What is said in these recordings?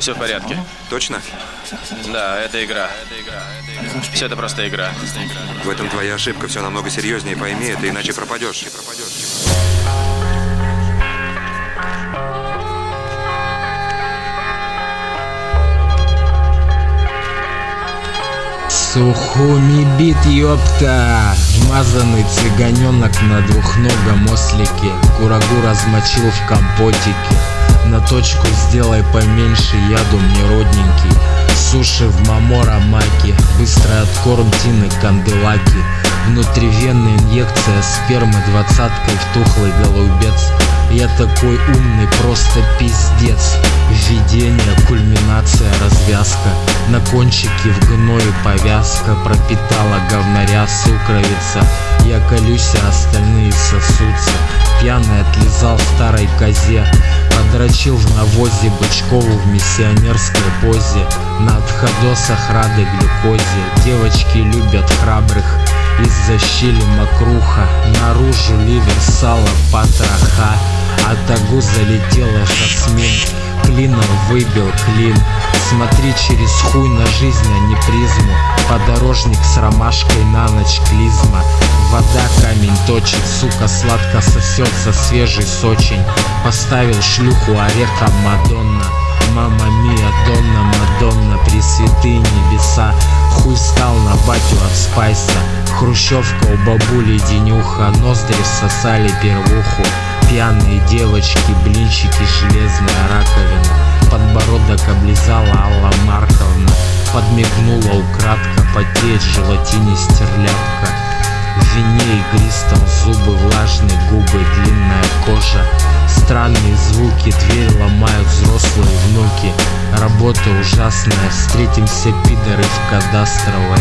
Все в порядке. Точно? Да, это игра. Все это просто игра. В этом твоя ошибка. Все намного серьезнее. Пойми это, иначе пропадешь. Сухуми бит, ёпта. Вмазанный цыганенок на двухногом ослике. Курагу размочил в компотике. На точку сделай поменьше, яду мне родненький. Суши в мамора маки. Быстрый откорм тины канделаки. Внутривенная инъекция спермы 20-кой в тухлый голубец. Я такой умный, просто пиздец. Введение, кульминация, развязка. На кончике в гное повязка. Пропитала говнаря сукровица. Я колюсь, а остальные сосутся. Пьяный отлизал старой козе. Подрочил в навозе Бычкову в миссионерской позе. На отходосах рады глюкозе. Девочки любят храбрых. Из-за щели мокруха. Наружу ливер, сало, потроха. А тагу залетела жасмин. Клином выбил клин. Смотри через хуй на жизнь, а не призму. Подорожник с ромашкой на ночь клизма. Вода камень точит, сука, сладко сосется свежий сочень. Поставил шлюху орехом Мадонна. Мама мия, Донна, Мадонна, пресвятые небеса. Хуй стал на батю от спайса. Хрущевка у бабули денюха. Ноздри всосали первуху. Пьяные девочки, блинчики, железная раковина. Подбородок облизала Алла Марковна. Подмигнула украдко, потеет в желатине стерляпка. В вине игристом зубы влажные, губы, длинная кожа. Странные звуки, дверь ломают взрослые внуки. Работа ужасная, встретимся пидоры в кадастровой.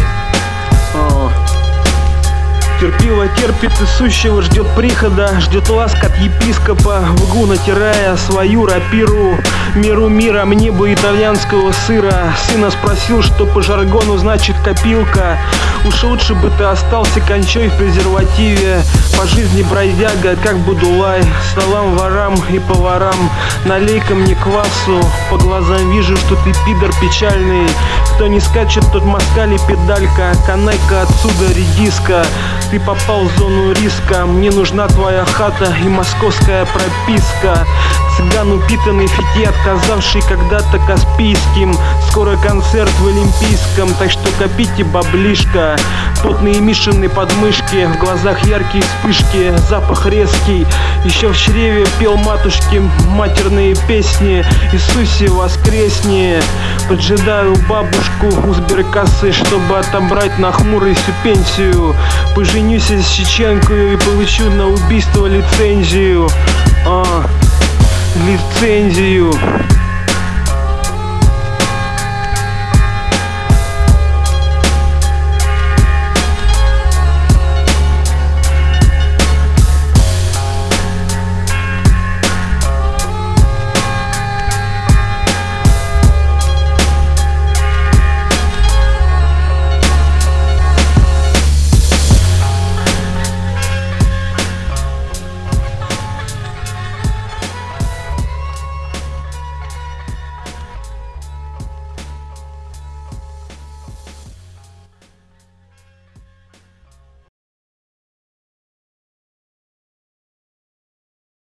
Терпила терпит и сущего ждет прихода, ждет ласк от епископа, в углу натирая свою рапиру. Миру мира, мне бы итальянского сыра. Сына спросил, что по жаргону значит копилка. Уж лучше бы ты остался кончой в презервативе. По жизни бродяга, как Будулай. Столам, ворам и поварам, налей-ка мне квасу. По глазам вижу, что ты пидор печальный. Кто не скачет, тот москаль и педалька. Канайка отсюда редиска. Ты попал в зону риска. Мне нужна твоя хата и московская прописка. Цыган упитанный фити, отказавший когда-то Каспийским. Скоро концерт в Олимпийском, так что копите баблишко. Потные Мишины подмышки, в глазах яркие вспышки, запах резкий. Еще в чреве пел матушке матерные песни. Иисусе воскресни. Поджидаю бабушку у сберкассы, чтобы отобрать на хмурый всю пенсию. Поженюсь с чеченкою и получу на убийство лицензию. Лицензию.